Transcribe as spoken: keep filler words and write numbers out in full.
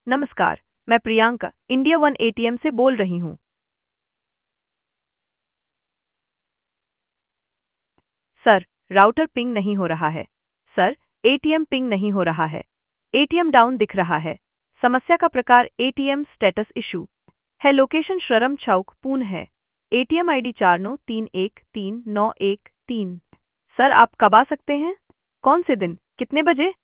नमस्कार, मैं Priyanka India one ATM से बोल रही हूँ। सर, राउटर पिंग नहीं हो रहा है। सर, एटीएम पिंग नहीं हो रहा है। एटीएम डाउन दिख रहा है। समस्या का प्रकार एटीएम स्टेटस इशू है। लोकेशन श्ररम चौक पुणे है। एटीएम आईडी चार नौ तीन एक तीन नौ एक तीन। सर, आप कब आ सकते हैं? कौन से दिन? कितने बजे?